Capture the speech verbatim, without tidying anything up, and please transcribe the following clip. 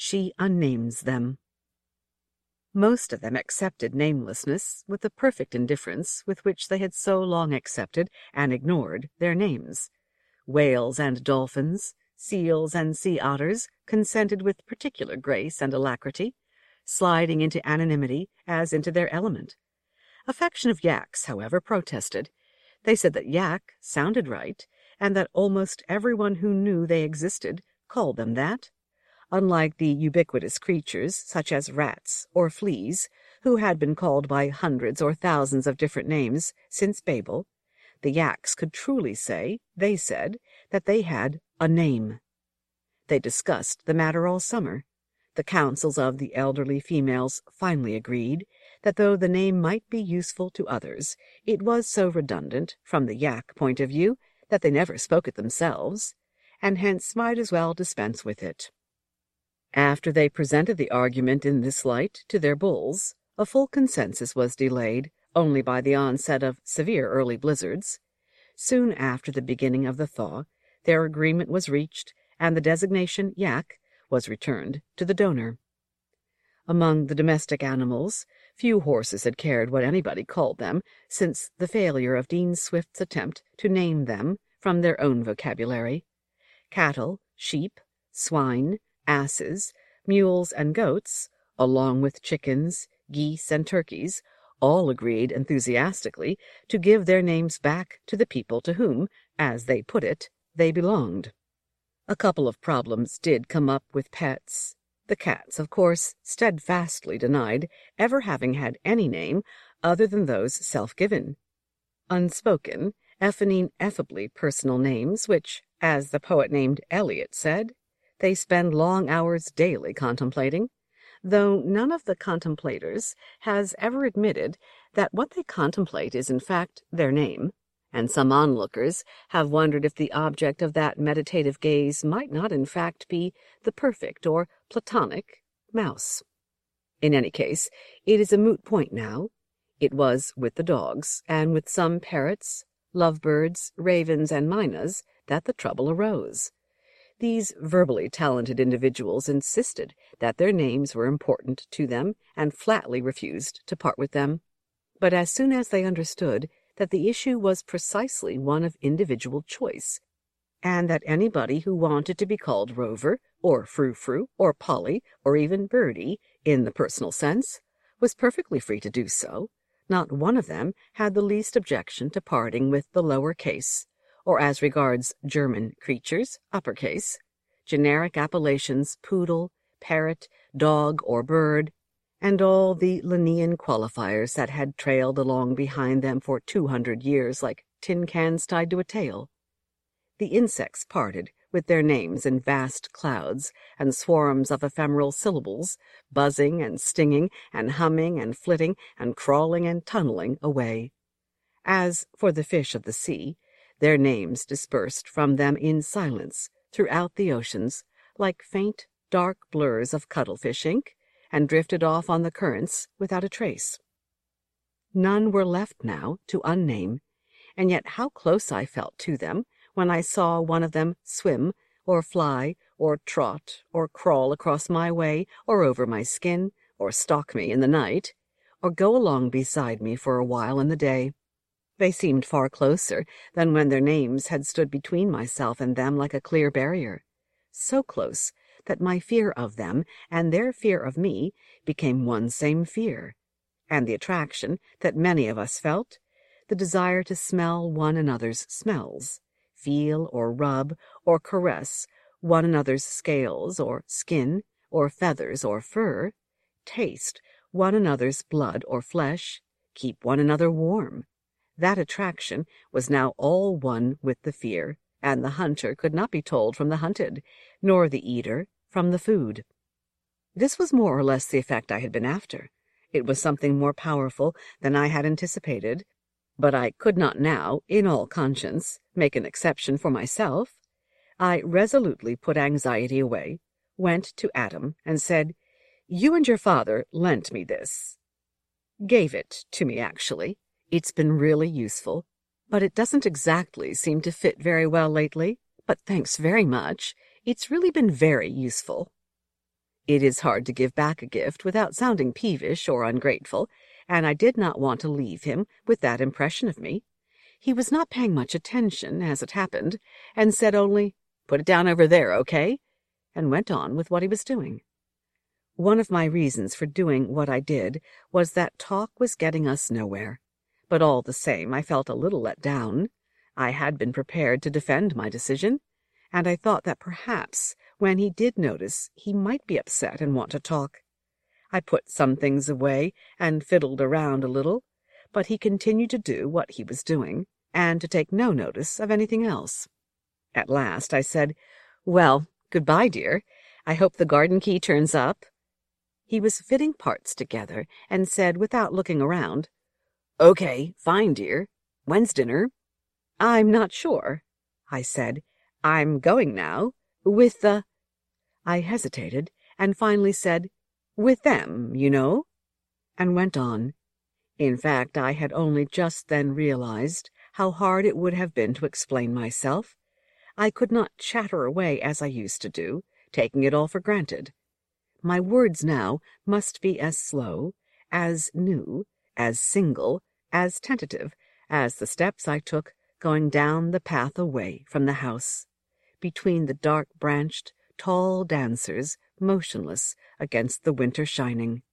she unnames them. Most of them accepted namelessness with the perfect indifference with which they had so long accepted and ignored their names. Whales and dolphins, seals and sea otters consented with particular grace and alacrity, sliding into anonymity as into their element. A faction of yaks, however, protested. They said that yak sounded right, and that almost everyone who knew they existed called them that. Unlike the ubiquitous creatures, such as rats or fleas, who had been called by hundreds or thousands of different names since Babel, the yaks could truly say, they said, that they had a name. They discussed the matter all summer. The councils of the elderly females finally agreed that though the name might be useful to others, it was so redundant from the yak point of view that they never spoke it themselves, and hence might as well dispense with it. After they presented the argument in this light to their bulls, a full consensus was delayed only by the onset of severe early blizzards. Soon after the beginning of the thaw, their agreement was reached, and the designation yak was returned to the donor. Among the domestic animals, few horses had cared what anybody called them since the failure of Dean Swift's attempt to name them from their own vocabulary. Cattle, sheep, swine, asses, mules, and goats, along with chickens, geese, and turkeys, all agreed enthusiastically to give their names back to the people to whom, as they put it, they belonged. A couple of problems did come up with pets. The cats, of course, steadfastly denied ever having had any name other than those self-given. Unspoken, effing effably personal names which, as the poet named Eliot said, they spend long hours daily contemplating, though none of the contemplators has ever admitted that what they contemplate is in fact their name, and some onlookers have wondered if the object of that meditative gaze might not in fact be the perfect or platonic mouse. In any case, it is a moot point now. It was with the dogs, and with some parrots, lovebirds, ravens, and mynas, that the trouble arose. These verbally talented individuals insisted that their names were important to them and flatly refused to part with them. But as soon as they understood that the issue was precisely one of individual choice, and that anybody who wanted to be called Rover, or Frou-Frou, or Polly, or even Birdie, in the personal sense, was perfectly free to do so, not one of them had the least objection to parting with the lower case, or as regards German creatures, uppercase, generic appellations poodle, parrot, dog, or bird, and all the Linnean qualifiers that had trailed along behind them for two hundred years like tin cans tied to a tail. The insects parted with their names in vast clouds and swarms of ephemeral syllables, buzzing and stinging and humming and flitting and crawling and tunneling away. As for the fish of the sea, their names dispersed from them in silence throughout the oceans, like faint, dark blurs of cuttlefish ink, and drifted off on the currents without a trace. None were left now to unname, and yet how close I felt to them when I saw one of them swim, or fly, or trot, or crawl across my way, or over my skin, or stalk me in the night, or go along beside me for a while in the day. They seemed far closer than when their names had stood between myself and them like a clear barrier, so close that my fear of them and their fear of me became one same fear, and the attraction that many of us felt, the desire to smell one another's smells, feel or rub or caress one another's scales or skin or feathers or fur, taste one another's blood or flesh, keep one another warm. That attraction was now all one with the fear, and the hunter could not be told from the hunted, nor the eater from the food. This was more or less the effect I had been after. It was something more powerful than I had anticipated, but I could not now, in all conscience, make an exception for myself. I resolutely put anxiety away, went to Adam, and said, "You and your father lent me this. Gave it to me, actually. It's been really useful, but it doesn't exactly seem to fit very well lately. But thanks very much. It's really been very useful." It is hard to give back a gift without sounding peevish or ungrateful, and I did not want to leave him with that impression of me. He was not paying much attention, as it happened, and said only, "Put it down over there, okay?" and went on with what he was doing. One of my reasons for doing what I did was that talk was getting us nowhere. But all the same, I felt a little let down. I had been prepared to defend my decision, and I thought that perhaps when he did notice he might be upset and want to talk. I put some things away and fiddled around a little, but he continued to do what he was doing, and to take no notice of anything else. At last I said, "Well, goodbye, dear. I hope the garden key turns up." He was fitting parts together and said, without looking around, "Okay, fine, dear. When's dinner?" "I'm not sure," I said. "I'm going now, with the—" I hesitated, and finally said, "with them, you know," and went on. In fact, I had only just then realized how hard it would have been to explain myself. I could not chatter away as I used to do, taking it all for granted. My words now must be as slow, as new, as single, as tentative, as the steps I took going down the path away from the house, between the dark-branched, tall dancers motionless against the winter shining.